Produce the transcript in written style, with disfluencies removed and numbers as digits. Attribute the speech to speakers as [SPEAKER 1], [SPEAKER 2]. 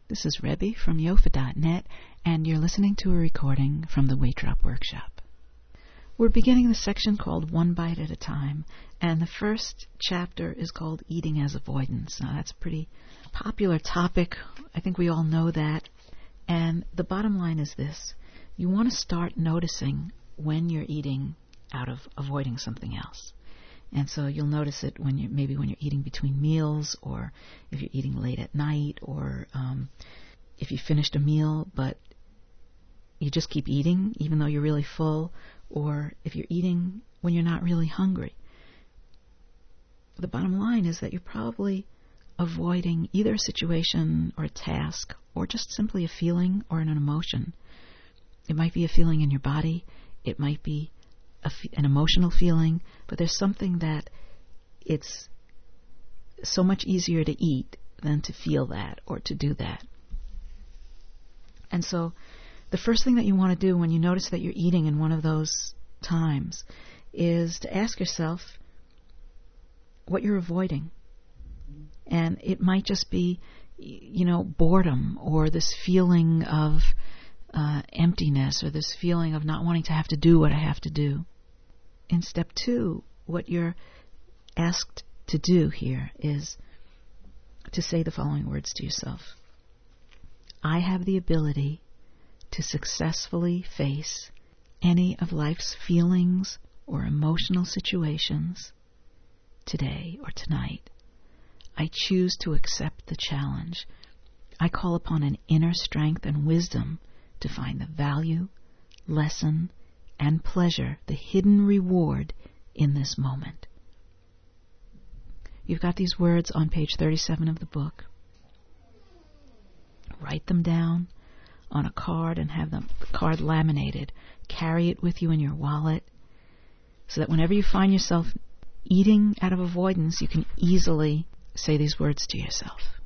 [SPEAKER 1] This is Rebbe from Yofa.net, and you're listening to a recording from the Weight Drop Workshop. We're beginning the section called One Bite at a Time, and the first chapter is called Eating as Avoidance. Now, that's a pretty popular topic. I think we all know that. And the bottom line is this. You want to start noticing when you're eating out of avoiding something else. And so you'll notice it when you're eating between meals, or if you're eating late at night, or if you finished a meal but you just keep eating even though you're really full, or if you're eating when you're not really hungry. The bottom line is that you're probably avoiding either a situation or a task, or just simply a feeling or an emotion. It might be a feeling in your body. It might be an emotional feeling, but there's something that it's so much easier to eat than to feel that or to do that. And so the first thing that you want to do when you notice that you're eating in one of those times is to ask yourself what you're avoiding. And it might just be, boredom, or this feeling of emptiness, or this feeling of not wanting to have to do what I have to do. In step 2, what you're asked to do here is to say the following words to yourself. I have the ability to successfully face any of life's feelings or emotional situations today or tonight. I choose to accept the challenge. I call upon an inner strength and wisdom to find the value, lesson, and pleasure, the hidden reward in this moment. You've got these words on page 37 of the book. Write them down on a card and have the card laminated. Carry it with you in your wallet so that whenever you find yourself eating out of avoidance, you can easily say these words to yourself.